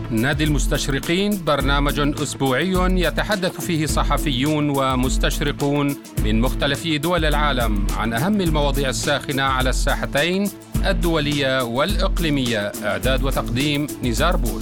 نادي المستشرقين برنامج أسبوعي يتحدث فيه صحفيون ومستشرقون من مختلف دول العالم عن أهم المواضيع الساخنة على الساحتين الدولية والإقليمية. إعداد وتقديم نزار بوش.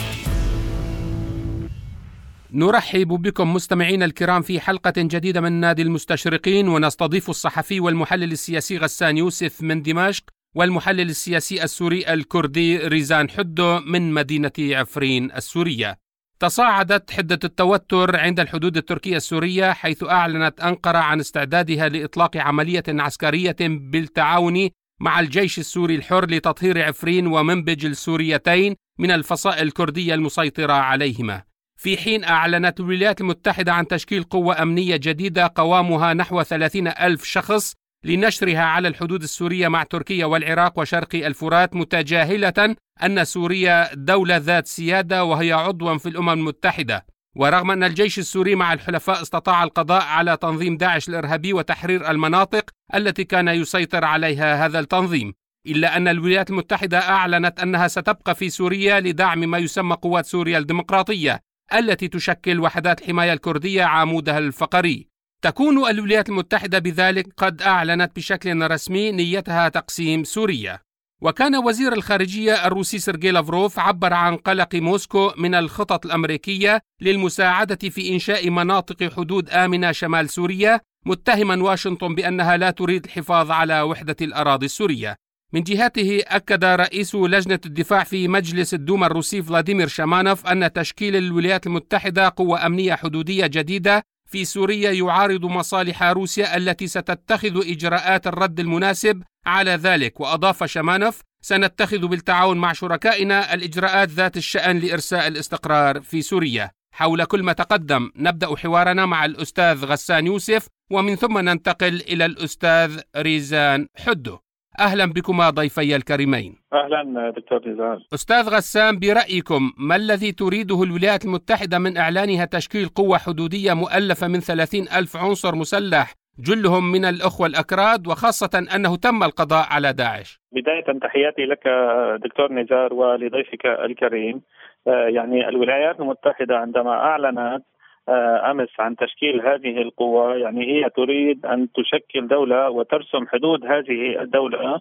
نرحب بكم مستمعين الكرام في حلقة جديدة من نادي المستشرقين، ونستضيف الصحفي والمحلل السياسي غسان يوسف من دمشق، والمحلل السياسي السوري الكردي ريزان حدو من مدينة عفرين السورية. تصاعدت حدة التوتر عند الحدود التركية السورية، حيث أعلنت أنقرة عن استعدادها لإطلاق عملية عسكرية بالتعاون مع الجيش السوري الحر لتطهير عفرين ومنبج السوريتين من الفصائل الكردية المسيطرة عليهما، في حين أعلنت الولايات المتحدة عن تشكيل قوة أمنية جديدة قوامها نحو 30,000 شخص لنشرها على الحدود السورية مع تركيا والعراق وشرق الفرات، متجاهلة أن سوريا دولة ذات سيادة وهي عضوا في الأمم المتحدة. ورغم أن الجيش السوري مع الحلفاء استطاع القضاء على تنظيم داعش الإرهابي وتحرير المناطق التي كان يسيطر عليها هذا التنظيم، إلا أن الولايات المتحدة أعلنت أنها ستبقى في سوريا لدعم ما يسمى قوات سوريا الديمقراطية التي تشكل وحدات الحماية الكردية عمودها الفقري. تكون الولايات المتحدة بذلك قد أعلنت بشكل رسمي نيتها تقسيم سوريا. وكان وزير الخارجية الروسي سيرجي لافروف عبر عن قلق موسكو من الخطط الأمريكية للمساعدة في إنشاء مناطق حدود آمنة شمال سوريا، متهما واشنطن بأنها لا تريد الحفاظ على وحدة الأراضي السورية. من جهته أكد رئيس لجنة الدفاع في مجلس الدوما الروسي فلاديمير شامانوف أن تشكيل الولايات المتحدة قوة أمنية حدودية جديدة في سوريا يعارض مصالح روسيا التي ستتخذ إجراءات الرد المناسب على ذلك. وأضاف شامانوف: سنتخذ بالتعاون مع شركائنا الإجراءات ذات الشأن لإرساء الاستقرار في سوريا. حول كل ما تقدم نبدأ حوارنا مع الأستاذ غسان يوسف، ومن ثم ننتقل إلى الأستاذ ريزان حدو. أهلا بكما ضيفي الكريمين. أهلا دكتور نزار. أستاذ غسان، برأيكم ما الذي تريده الولايات المتحدة من إعلانها تشكيل قوة حدودية مؤلفة من 30,000 عنصر مسلح جلهم من الأخوة الأكراد، وخاصة أنه تم القضاء على داعش؟ بداية تحياتي لك دكتور نزار ولضيفك الكريم. يعني الولايات المتحدة عندما أعلنت أمس عن تشكيل هذه القوة، يعني هي تريد أن تشكل دولة وترسم حدود هذه الدولة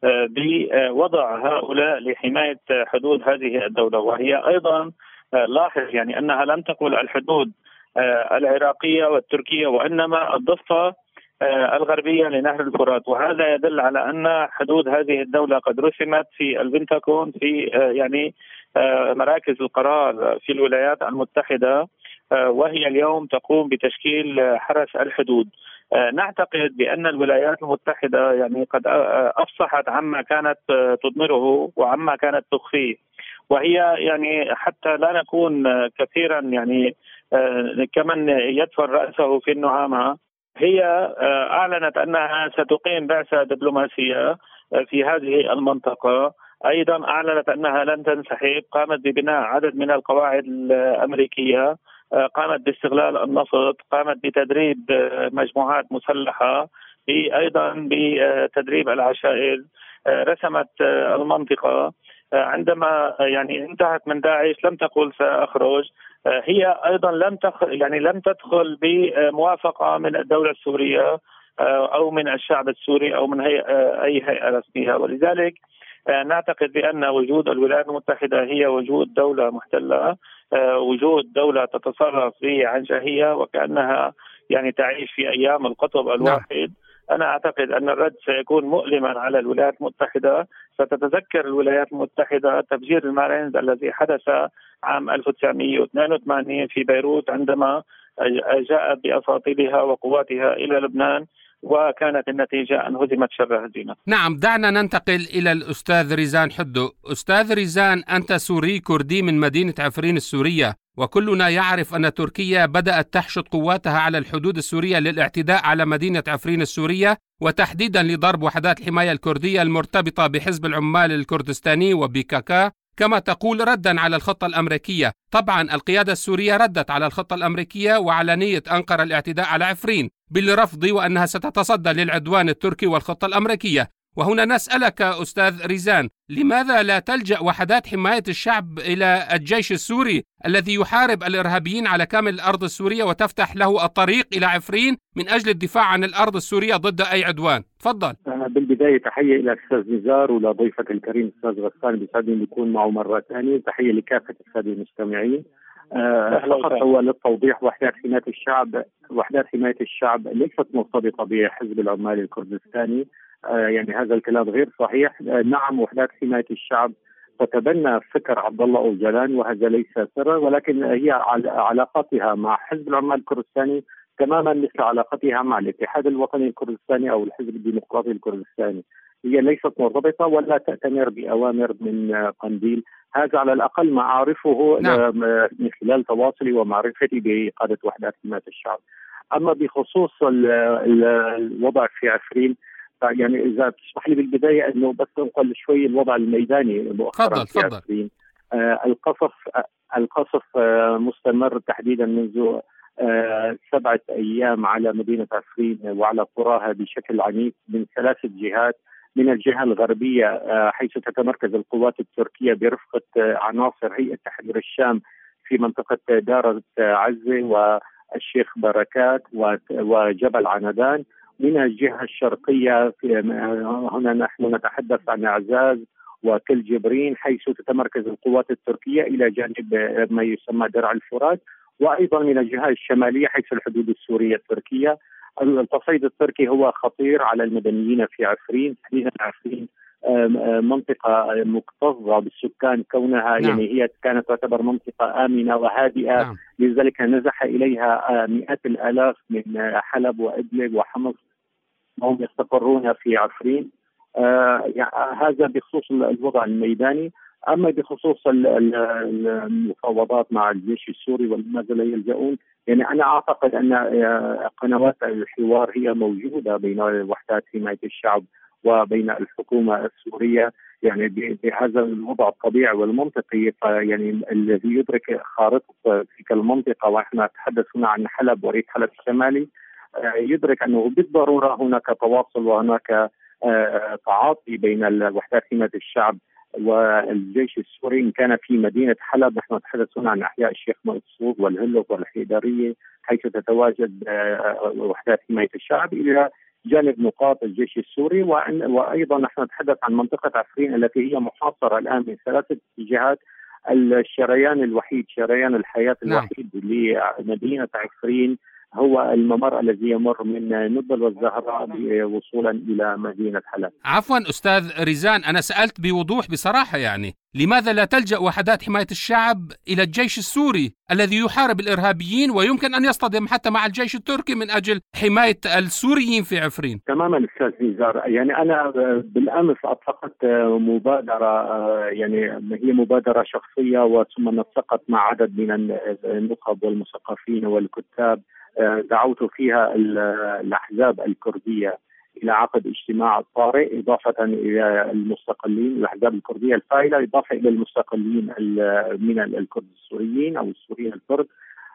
بوضع هؤلاء لحماية حدود هذه الدولة. وهي أيضا لاحظ يعني أنها لم تقل الحدود العراقية والتركية، وإنما الضفة الغربية لنهر الفرات، وهذا يدل على أن حدود هذه الدولة قد رسمت في البنتاغون، في يعني مراكز القرار في الولايات المتحدة، وهي اليوم تقوم بتشكيل حرس الحدود. نعتقد بأن الولايات المتحدة يعني قد أفصحت عما كانت تضمره وعما كانت تخفيه، وهي يعني حتى لا نكون كثيرا يعني كمن يدفن رأسه في النعامة، هي أعلنت أنها ستقيم بعثة دبلوماسية في هذه المنطقة. أيضا أعلنت أنها لن تنسحب، قامت ببناء عدد من القواعد الأمريكية، قامت باستغلال النفط، قامت بتدريب مجموعات مسلحة، أيضا بتدريب العشائر، رسمت المنطقة. عندما يعني انتهت من داعش لم تقل سأخرج، هي أيضا لم تدخل بموافقة من الدولة السورية أو من الشعب السوري أو من أي هيئة رسمية. ولذلك نعتقد بأن وجود الولايات المتحدة هي وجود دولة محتلة، وجود دولة تتصرف بعنجهية وكأنها يعني تعيش في أيام القطب الواحد. أنا أعتقد أن الرد سيكون مؤلما على الولايات المتحدة. ستتذكر الولايات المتحدة تفجير المارينز الذي حدث عام 1982 في بيروت، عندما جاءت بأساطيلها وقواتها إلى لبنان، وكانت النتيجة أن هزمت شر هزيمة. نعم، دعنا ننتقل إلى الأستاذ ريزان حدو. أستاذ ريزان، أنت سوري كردي من مدينة عفرين السورية، وكلنا يعرف أن تركيا بدأت تحشد قواتها على الحدود السورية للاعتداء على مدينة عفرين السورية، وتحديدا لضرب وحدات الحماية الكردية المرتبطة بحزب العمال الكردستاني وبيكاكا، كما تقول ردا على الخطة الأمريكية. طبعا القيادة السورية ردت على الخطة الأمريكية وعلى نية أنقرة الاعتداء على عفرين بالرفض، وأنها ستتصدى للعدوان التركي والخطة الأمريكية. وهنا نسألك أستاذ ريزان، لماذا لا تلجأ وحدات حماية الشعب إلى الجيش السوري الذي يحارب الإرهابيين على كامل الأرض السورية وتفتح له الطريق إلى عفرين من أجل الدفاع عن الأرض السورية ضد أي عدوان؟ تفضل. بالبداية تحية إلى الأستاذ نزار ولضيفك الكريم الأستاذ غسان، بيسعدني أن يكون معه مرة ثانية. تحية لكافة السادة المستمعين. فقط هو للتوضيح، وحدات حماية الشعب ليست مرتبطة بحزب العمال الكردستاني. يعني هذا الكلام غير صحيح. نعم، وحدات حماية الشعب تتبنى فكر عبد الله أوجلان وهذا ليس سرا، ولكن هي علاقتها مع حزب العمال الكردستاني تماما مثل علاقتها مع الاتحاد الوطني الكردستاني أو الحزب الديمقراطي الكردستاني. هي ليست مرتبطة ولا تأتمر بأوامر من قنديل. هذا على الأقل ما أعرفه من خلال تواصلي ومعرفتي بقادة وحدات حماية الشعب. أما بخصوص الوضع في عفرين، يعني إذا تسمح لي بالبداية أنه بس أنقل شوي الوضع الميداني مؤخرا في عفرين. القصف مستمر تحديدا منذ 7 أيام على مدينة عفرين وعلى قراها بشكل عنيف من 3 جهات. من الجهة الغربية حيث تتمركز القوات التركية برفقة عناصر هيئة تحرير الشام في منطقة دار عزة والشيخ بركات وجبل عنادان. من الجهة الشرقية هنا نحن نتحدث عن عزاز وتل جبرين حيث تتمركز القوات التركية إلى جانب ما يسمى درع الفرات. وأيضا من الجهة الشمالية حيث الحدود السورية التركية. التصعيد التركي هو خطير على المدنيين في عفرين. تحديدا عفرين منطقة مكتظة بالسكان كونها يعني هي كانت تعتبر منطقة آمنة وهادئة. لذلك نزح إليها مئات الآلاف من حلب وإدلب وحمص وهم يستقرون في عفرين. هذا بخصوص الوضع الميداني. أما بخصوص المفاوضات مع الجيش السوري ولماذا لا يلجؤون، يعني أنا أعتقد أن قنوات الحوار هي موجودة بين وحدات حماية الشعب وبين الحكومة السورية، يعني بهذا الوضع الطبيعي والمنطقي. يعني الذي يدرك خارطة تلك المنطقة، ونحن نتحدث هنا عن حلب وريف حلب الشمالي، يدرك أنه بالضرورة هناك تواصل وهناك تعاطي بين وحدات حماية الشعب والجيش السوري. إن كان في مدينة حلب نحن نتحدث هنا عن أحياء الشيخ مقصود والهلب والحيدرية حيث تتواجد وحدات حماية الشعب إلى جانب نقاط الجيش السوري. وأيضا نحن نتحدث عن منطقة عفرين التي هي محاصرة الآن من 3 جهات. الشريان الوحيد، شريان الحياة الوحيد لمدينة عفرين هو الممر الذي يمر من نبل والزهراء وصولا إلى مدينة حلب. عفوا أستاذ ريزان، أنا سألت بوضوح بصراحة، يعني لماذا لا تلجأ وحدات حماية الشعب إلى الجيش السوري الذي يحارب الإرهابيين ويمكن أن يصطدم حتى مع الجيش التركي من أجل حماية السوريين في عفرين؟ تماما أستاذ نزار، يعني أنا بالأمس أطلقت مبادرة، يعني هي مبادرة شخصية وثم نسقت مع عدد من النخب والمثقفين والكتاب. دعوت فيها الأحزاب الكردية إلى عقد اجتماع طارئ إضافة إلى المستقلين، الأحزاب الكردية الفاعلة إضافة إلى المستقلين من الكرد السوريين أو السوريين الكرد.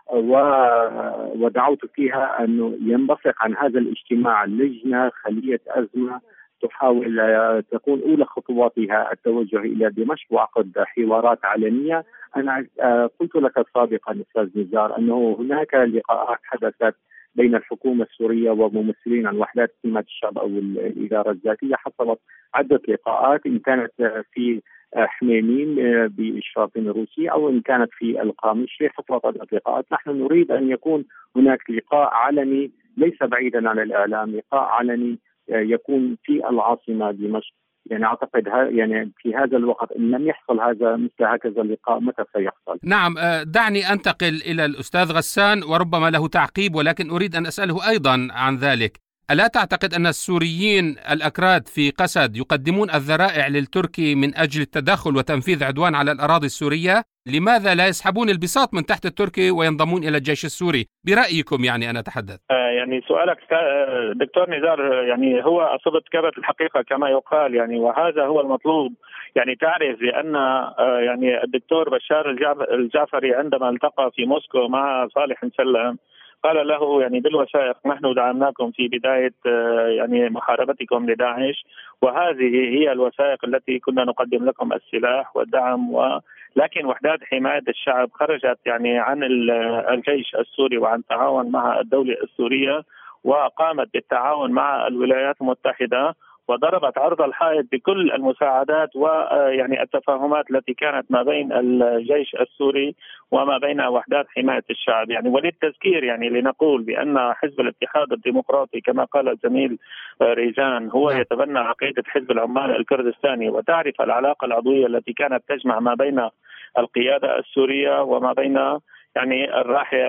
ودعوت فيها أنه ينبثق عن هذا الاجتماع لجنة خلية أزمة تحاول تكون أولى خطواتها التوجه إلى دمشق وعقد حوارات علنية. أنا قلت لك سابقا أستاذ نزار أنه هناك لقاءات حدثت بين الحكومة السورية وممثلين عن وحدات حماية الشعب أو الإدارة الذاتية. حصلت عدة لقاءات، إن كانت في حميميم بإشراف روسي أو إن كانت في القامشلي. حصلت عدة لقاءات. نحن نريد أن يكون هناك لقاء علني ليس بعيدا عن الإعلام، لقاء علني يكون في العاصمة دمشق. يعني أعتقد يعني في هذا الوقت إن لم يحصل هذا مثل هكذا اللقاء متى سيحصل؟ نعم، دعني أنتقل إلى الأستاذ غسان وربما له تعقيب، ولكن أريد أن أسأله أيضا عن ذلك. ألا تعتقد أن السوريين الأكراد في قسد يقدمون الذرائع للتركي من أجل التدخل وتنفيذ عدوان على الأراضي السورية؟ لماذا لا يسحبون البساط من تحت التركي وينضمون إلى الجيش السوري؟ برأيكم يعني أنا أتحدث. يعني سؤالك دكتور نزار يعني هو أصبت كبت الحقيقة كما يقال، يعني وهذا هو المطلوب. يعني تعرف بأن يعني الدكتور بشار الجعفري عندما التقى في موسكو مع صالح مسلم قال له يعني بالوثائق نحن دعمناكم في بداية يعني محاربتكم لداعش، وهذه هي الوثائق التي كنا نقدم لكم السلاح والدعم لكن وحدات حماية الشعب خرجت يعني عن الجيش السوري وعن التعاون مع الدولة السورية، وقامت بالتعاون مع الولايات المتحدة وضربت عرض الحائط بكل المساعدات ويعني التفاهمات التي كانت ما بين الجيش السوري وما بين وحدات حماية الشعب. يعني وللتذكير يعني لنقول بأن حزب الاتحاد الديمقراطي كما قال الزميل ريزان هو يتبنى عقيدة حزب العمال الكردستاني، وتعرف العلاقة العضوية التي كانت تجمع ما بين القيادة السورية وما بين يعني الراحل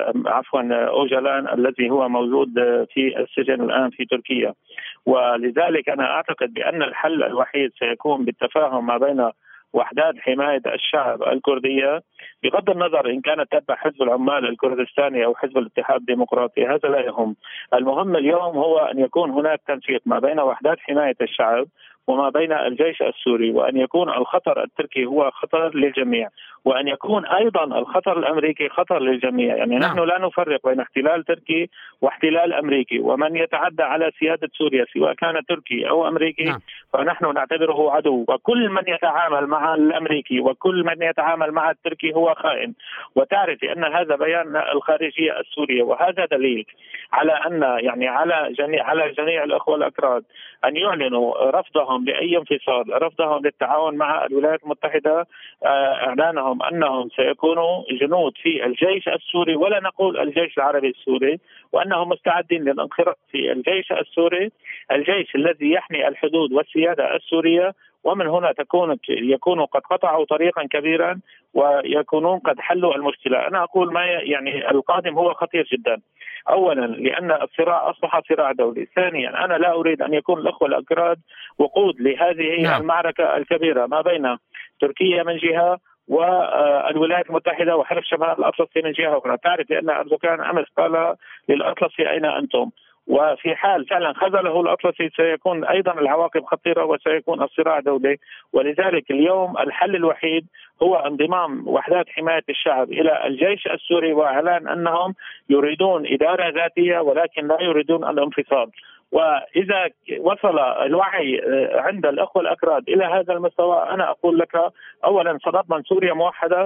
أوجلان الذي هو موجود في السجن الآن في تركيا. ولذلك أنا أعتقد بأن الحل الوحيد سيكون بالتفاهم ما بين وحدات حماية الشعب الكردية بغض النظر إن كانت تتبع حزب العمال الكردستاني أو حزب الاتحاد الديمقراطي، هذا لا يهم. المهم اليوم هو أن يكون هناك تنسيق ما بين وحدات حماية الشعب وما بين الجيش السوري، وأن يكون الخطر التركي هو خطر للجميع، وأن يكون أيضا الخطر الأمريكي خطر للجميع. يعني نحن لا نفرق بين احتلال تركي واحتلال أمريكي، ومن يتعدى على سيادة سوريا سواء كان تركي أو أمريكي فنحن نعتبره عدو، وكل من يتعامل مع الأمريكي وكل من يتعامل مع التركي هو خائن. وتعرف أن هذا بيان الخارجية السورية، وهذا دليل على أن يعني على جميع الأخوة الأكراد أن يعلنوا رفضهم لأي انفصال، رفضهم للتعاون مع الولايات المتحدة، إعلانهم أنهم سيكونوا جنود في الجيش السوري ولا نقول الجيش العربي السوري، وأنهم مستعدين للانخراط في الجيش السوري، الجيش الذي يحمي الحدود والسيادة السورية. ومن هنا يكونوا قد قطعوا طريقا كبيرا ويكونون قد حلوا المشكلة. أنا أقول ما يعني القادم هو خطير جدا، أولا لأن الصراع أصبح صراع دولي، ثانيا أنا لا أريد أن يكون الأخوة الأكراد وقود لهذه المعركة الكبيرة ما بين تركيا من جهة والولايات المتحدة وحلف شمال الأطلسي من جهة أخرى. تعرف أن أردوغان أمس قال للأطلسي أين أنتم؟ وفي حال فعلا خذله الأطلسي سيكون أيضا العواقب خطيرة وسيكون الصراع دولي. ولذلك اليوم الحل الوحيد هو انضمام وحدات حماية الشعب إلى الجيش السوري وإعلان أنهم يريدون إدارة ذاتية ولكن لا يريدون الانفصال. وإذا وصل الوعي عند الأخوة الأكراد إلى هذا المستوى أنا أقول لك أولا سنضمن سوريا موحدة،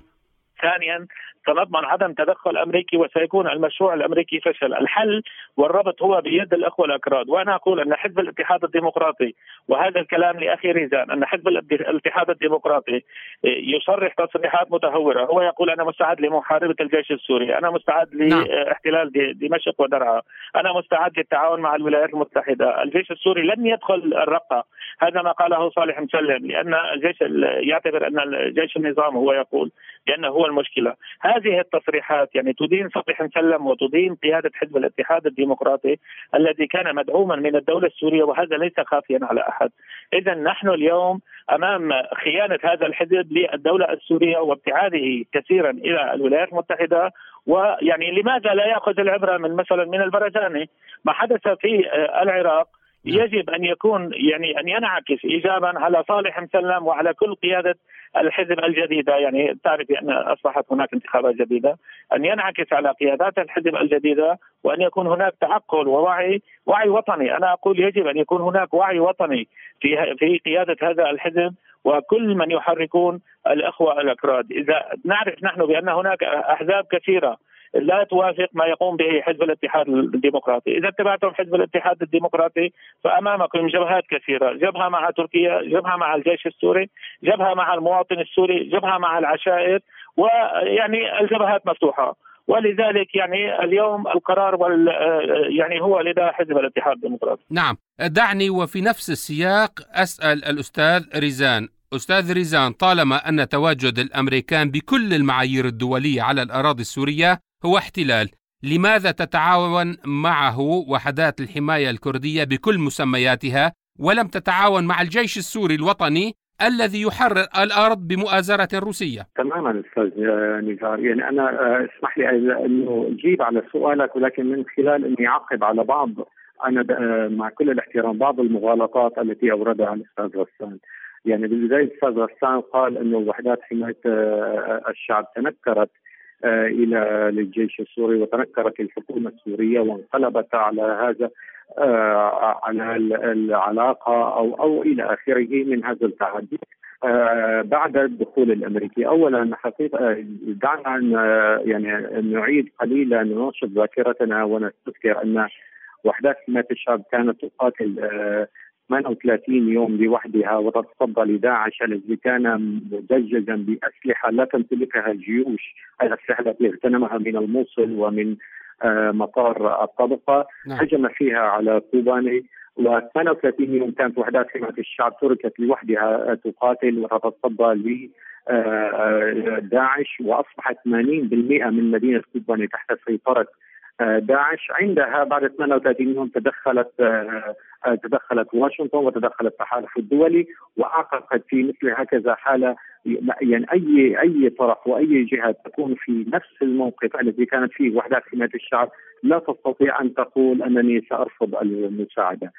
ثانيا سنضمن عدم تدخل أمريكي وسيكون المشروع الأمريكي فشل. الحل والربط هو بيد الأخوة الأكراد. وأنا أقول أن حزب الاتحاد الديمقراطي، وهذا الكلام لأخي ريزان، أن حزب الاتحاد الديمقراطي يصرح تصريحات متهورة، هو يقول أنا مستعد لمحاربة الجيش السوري، أنا مستعد لاحتلال دمشق ودرعا، أنا مستعد للتعاون مع الولايات المتحدة، الجيش السوري لن يدخل الرقة. هذا ما قاله صالح مسلم، لأن الجيش يعتبر أن الجيش النظام هو يقول لأنه هو المشكلة. هذه التصريحات يعني تدين صالح مسلم وتدين قيادة حزب الاتحاد الديمقراطي الذي كان مدعوما من الدولة السورية، وهذا ليس خافيا على أحد. إذا نحن اليوم أمام خيانة هذا الحزب للدولة السورية وابتعاده كثيرا إلى الولايات المتحدة. ويعني لماذا لا يأخذ العبرة من مثلا من البرزاني؟ ما حدث في العراق يجب أن يكون يعني أن ينعكس إيجابا على صالح مسلم وعلى كل قيادة الحزب الجديدة. يعني تعرف أن أصبحت هناك انتخابات جديدة، أن ينعكس على قيادات الحزب الجديدة وأن يكون هناك تعقل ووعي وطني. أنا أقول يجب أن يكون هناك وعي وطني في قيادة هذا الحزب وكل من يحركون الأخوة الأكراد. إذا نعرف نحن بأن هناك أحزاب كثيرة لا توافق ما يقوم به حزب الاتحاد الديمقراطي، إذا اتبعتم حزب الاتحاد الديمقراطي فأمامكم جبهات كثيرة، جبهة مع تركيا، جبهة مع الجيش السوري، جبهة مع المواطن السوري، جبهة مع العشائر، ويعني الجبهات مفتوحة. ولذلك يعني اليوم القرار يعني هو لدى حزب الاتحاد الديمقراطي. نعم، دعني وفي نفس السياق أسأل الأستاذ ريزان. أستاذ ريزان، طالما أن تواجد الأمريكان بكل المعايير الدولية على الأراضي السورية هو احتلال، لماذا تتعاون معه وحدات الحماية الكردية بكل مسمياتها ولم تتعاون مع الجيش السوري الوطني الذي يحرر الأرض بمؤازرة روسية؟ تماما أستاذ نزار، يعني أنا اسمح لي أنه أجيب على سؤالك ولكن من خلال أني أعقب على بعض، أنا مع كل الاحترام، بعض المغالطات التي أوردها الأستاذ غسان. يعني بالبداية الأستاذ غسان قال أنه وحدات حماية الشعب تنكرت إلى للجيش السوري، وتنكرت الحكومة السورية وانقلبت على هذا على العلاقة أو إلى آخره من هذا التعدي بعد الدخول الأمريكي. أولا حقيقة دعنا يعني نعيد قليلا ننشط ذاكرتنا ونذكر أن وحدات حماية الشعب كانت تقاتل 38 يوم لوحدها وتتصدى لداعش الذي كان مدججا بأسلحة لا تمتلكها الجيوش، الأسلحة التي اغتنمها من الموصل ومن مطار الطبقة. هجم فيها على كوباني، و38 يوم كانت وحدات حماية الشعب تركت لوحدها تقاتل وتتصدى لداعش، وأصبحت 80% من مدينة كوباني تحت سيطرة داعش. عندها بعد 38 يوم تدخلت واشنطن وتدخل التحالف الدولي، واعتقد في مثل هكذا حاله يعني اي طرف واي جهه تكون في نفس الموقف الذي كانت فيه وحدات حماية الشعب لا تستطيع ان تقول انني سارفض المساعده.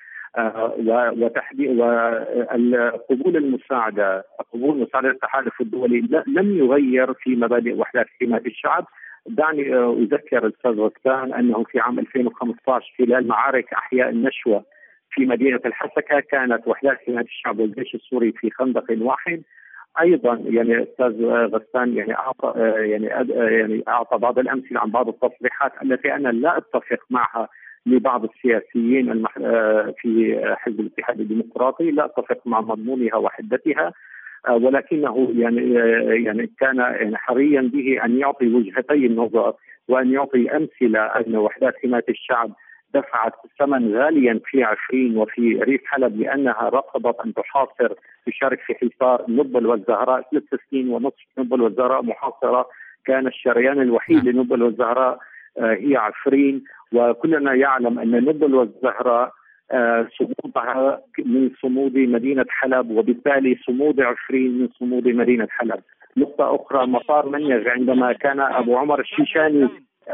وقبول المساعده التحالف الدولي لم يغير في مبادئ وحدات حماية الشعب. دعني أذكر الأستاذ غسان أنه في عام 2015 خلال معارك أحياء النشوة في مدينة الحسكة كانت وحدات حماية الشعب والجيش السوري في خندق واحد. أيضا يعني الأستاذ غسان يعني أعطى بعض الأمثلة عن بعض التصريحات التي أنا لا أتفق معها لبعض السياسيين في حزب الاتحاد الديمقراطي، لا أتفق مع مضمونها وحدتها، ولكنه يعني كان يعني حريا به ان يعطي وجهتي النظر وان يعطي امثله ان وحدات حماية الشعب دفعت ثمن غاليا في عفرين وفي ريف حلب لانها رفضت ان تشارك في حصار نبل والزهراء 3 سنين ونصف. نبل والزهراء محاصره، كان الشريان الوحيد لنبل والزهراء هي عفرين، وكلنا يعلم ان نبل والزهراء صمودها من صمود مدينة حلب، وبالتالي صمود عفرين من صمود مدينة حلب. نقطة أخرى، مطار منيغ عندما كان أبو عمر الشيشاني،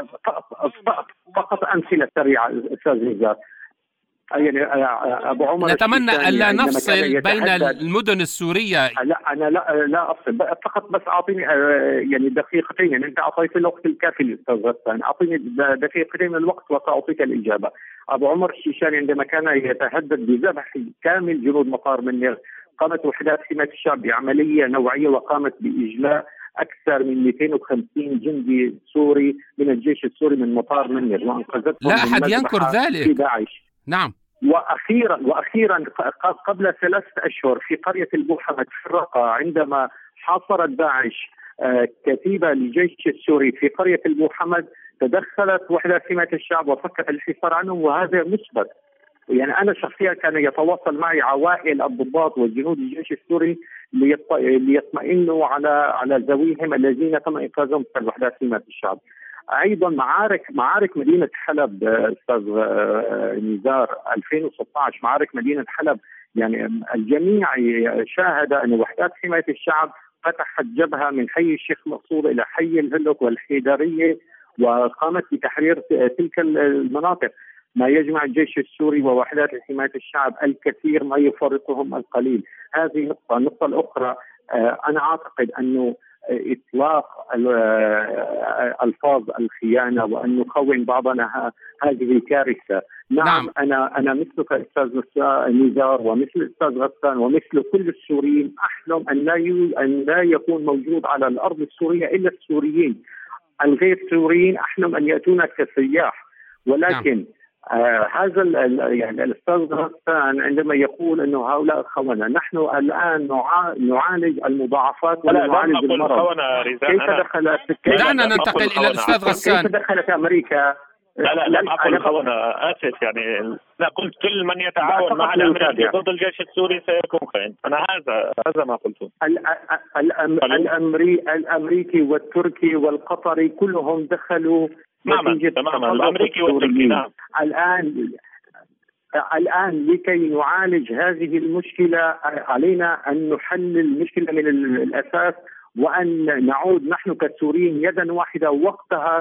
فقط أمثلة سريعة أستاذ نزار، يعني أبو عمر نتمنى ألا نفصل بين المدن السورية. لا أنا لا أفصل، فقط بس أعطيني يعني دقيقتين، يعني أنت أعطيت الوقت الكافي للأستاذ غسان، أعطيني دقيقتين من الوقت وسأعطيك الإجابة. أبو عمر الشيشاني عندما كان يتهدد بذبح كامل جنود مطار منيغ، قامت وحدات حماية الشعب بعملية نوعية وقامت بإجلاء أكثر من 250 جندي سوري من الجيش السوري من مطار منيغ وأنقذتهم. لا أحد ينكر ذلك في داعش. نعم. وأخيرا قبل 3 أشهر في قرية البوحمد في الرقة، عندما حاصرت داعش كتيبة للجيش السوري في قرية البوحمد، تدخلت وحدات حماية الشعب وفكت الحصار عنهم، وهذا مثبت. يعني أنا شخصيا كان يتواصل معي عوائل الضباط والجنود الجيش السوري ليطمئنوا على ذويهم الذين تم إنقاذهم من وحدات حماية الشعب. أيضا معارك مدينة حلب أستاذ نزار 2016، معارك مدينة حلب، يعني الجميع شاهد أن وحدات حماية الشعب فتحت جبهة من حي الشيخ مقصود إلى حي الهلك والحيدرية، وقامت بتحرير تلك المناطق. ما يجمع الجيش السوري ووحدات حماية الشعب الكثير، ما يفرقهم القليل. هذه نقطة. النقطة الأخرى، أنا أعتقد أنه إطلاق ألفاظ الخيانة وأن نخون بعضنا هذه كارثة. نعم. أنا مثلك أستاذ نزار ومثل الأستاذ غسان ومثل كل السوريين أحلم أن لا يكون موجود على الأرض السورية إلا السوريين. الغير سوريين أحلم أن يأتون كسياح، ولكن هذا يعني الأستاذ غسان عندما يقول أنه هؤلاء خونة، نحن الآن نعالج المضاعفات ولا نعالج المرض. دعنا ننتقل إلى الأستاذ غسان. كيف دخلت أمريكا؟ لا لم أقل خونة، آسف، يعني لا قلت كل من يتعاون مع الأمريكي ضد الجيش السوري سيكون خائن. أنا هذا ما قلته. الأمريكي والتركي والقطري كلهم دخلوا تماما الأمريكي والتركي. نعم. الآن لكي نعالج هذه المشكلة علينا أن نحل المشكلة من الأساس، وأن نعود نحن كسوريين يدا واحدة. وقتها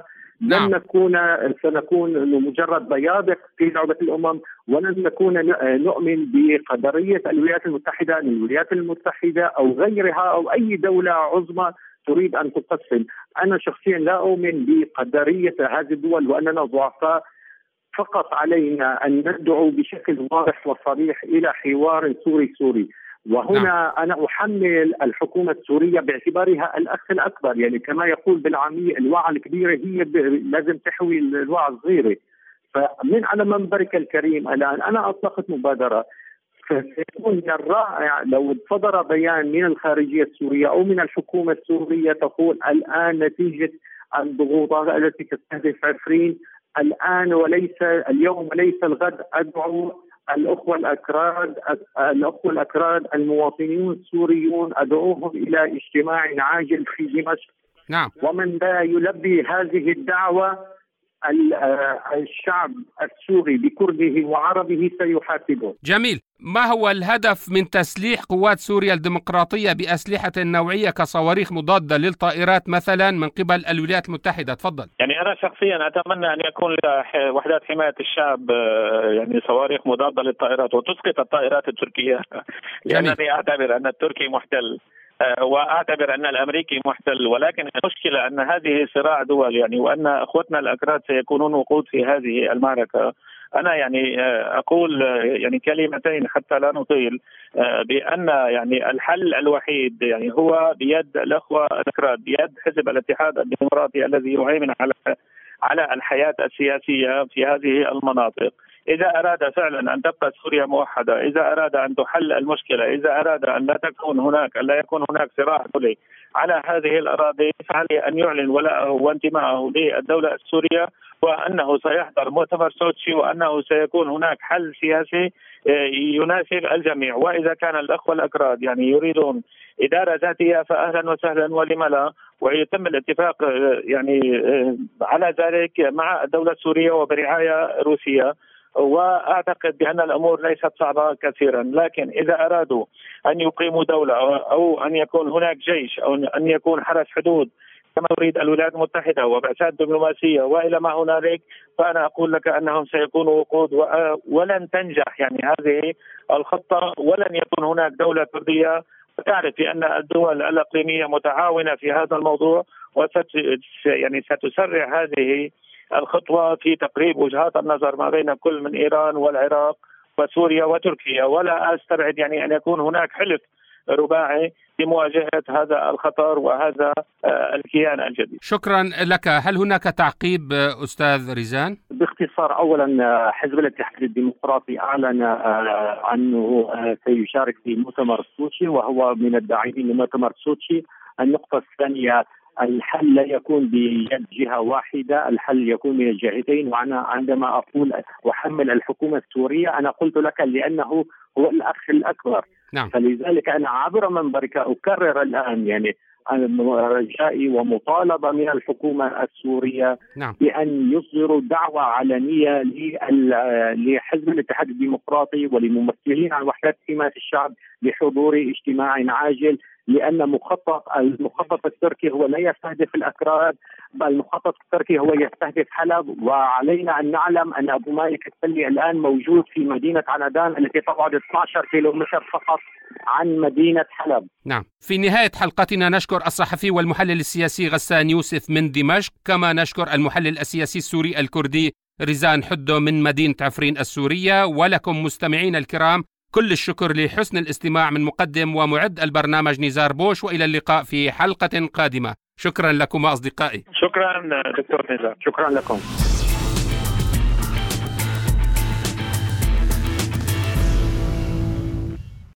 سنكون مجرد بيادق في لعبة الأمم، ولن نكون نؤمن بقدرية الولايات المتحدة أو غيرها أو أي دولة عظمى تريد أن تقسم. أنا شخصيا لا أؤمن بقدرية هذه الدول وأننا ضعفاء. فقط علينا أن ندعو بشكل واضح وصريح إلى حوار سوري. وهنا أنا أحمل الحكومة السورية باعتبارها الأخ الأكبر، يعني كما يقول بالعامية الوعى الكبيرة هي لازم تحوي الوعى الصغيرة. فمن على منبرك الكريم الآن أنا أطلقت مبادرة، فسيكون من الرائع لو صدر بيان من الخارجية السورية أو من الحكومة السورية تقول الآن نتيجة الضغوطات التي تستهدف عفرين الآن وليس اليوم وليس الغد، أدعو الأخوة الأكراد المواطنين السوريون أدعوهم إلى اجتماع عاجل في دمشق. نعم. ومن لا يلبي هذه الدعوة الشعب السوري بكرده وعربه سيحاسبه. جميل. ما هو الهدف من تسليح قوات سوريا الديمقراطية بأسلحة نوعية كصواريخ مضادة للطائرات مثلا من قبل الولايات المتحدة؟ تفضل. يعني أنا شخصيا أتمنى أن يكون وحدات حماية الشعب يعني صواريخ مضادة للطائرات وتسقط الطائرات التركية، لأنني أعتبر أن التركي محتل وأعتبر أن الأمريكي محتل، ولكن المشكلة أن هذه صراع دول يعني، وأن أخوتنا الأكراد سيكونون وقود في هذه المعركة. أنا يعني أقول يعني كلمتين حتى لا نطيل، بأن يعني الحل الوحيد يعني هو بيد الأخوة الأكراد، بيد حزب الاتحاد الديمقراطي الذي يهيمن على الحياة السياسية في هذه المناطق. إذا أراد فعلا أن تبقى سوريا موحدة، إذا أراد أن تحل المشكلة، إذا أراد أن لا يكون هناك صراع دولي على هذه الأراضي، فعليه أن يعلن ولاءه وانتمائه للدولة السورية، وأنه سيحضر مؤتمر سوتشي، وأنه سيكون هناك حل سياسي يناسب الجميع. وإذا كان الأخوة الأكراد يعني يريدون إدارة ذاتية فأهلا وسهلا ولم لا، ويتم الاتفاق يعني على ذلك مع الدولة السورية وبرعاية روسية. وأعتقد بأن الأمور ليست صعبة كثيرا، لكن إذا أرادوا أن يقيموا دولة أو أن يكون هناك جيش أو أن يكون حرس حدود كما تريد الولايات المتحدة وبعثات دبلوماسية وإلى ما هنالك، فأنا أقول لك أنهم سيكونوا وقود ولن تنجح يعني هذه الخطة، ولن يكون هناك دولة كردية. وتعرف بأن الدول الإقليمية متعاونة في هذا الموضوع، ستسرع هذه الخطوة في تقريب وجهات النظر ما بين كل من إيران والعراق وسوريا وتركيا. ولا أستبعد يعني أن يكون هناك حلف رباعي لمواجهة هذا الخطر وهذا الكيان الجديد. شكرا لك. هل هناك تعقيب أستاذ ريزان؟ باختصار، أولا حزب الاتحاد الديمقراطي أعلن أنه سيشارك في مؤتمر سوتشي وهو من الداعمين لمؤتمر سوتشي. النقطة الثانية، الحل لا يكون بيد جهة واحدة، الحل يكون من الجهتين. وأنا عندما أقول أحمل الحكومة السورية أنا قلت لك لأنه هو الأخ الأكبر. نعم. فلذلك أنا عبر منبرك أكرر الآن يعني رجائي ومطالبة من الحكومة السورية نعم. بأن يصدروا دعوة علنية لحزب الاتحاد الديمقراطي ولممثلين عن وحدات حماية الشعب لحضور اجتماع عاجل، لأن المخطط التركي هو لا يستهدف الأكراد، بل المخطط التركي هو يستهدف حلب. وعلينا أن نعلم أن أبو مالك التلي الآن موجود في مدينة عنادان التي تبعد 12 كيلومتر فقط عن مدينة حلب. نعم. في نهاية حلقتنا نشكر الصحفي والمحلل السياسي غسان يوسف من دمشق، كما نشكر المحلل السياسي السوري الكردي ريزان حدو من مدينة عفرين السورية. ولكم مستمعين الكرام كل الشكر لحسن الاستماع من مقدم ومعد البرنامج نزار بوش، وإلى اللقاء في حلقة قادمة. شكرا لكم أصدقائي. شكرا دكتور نزار. شكرا لكم.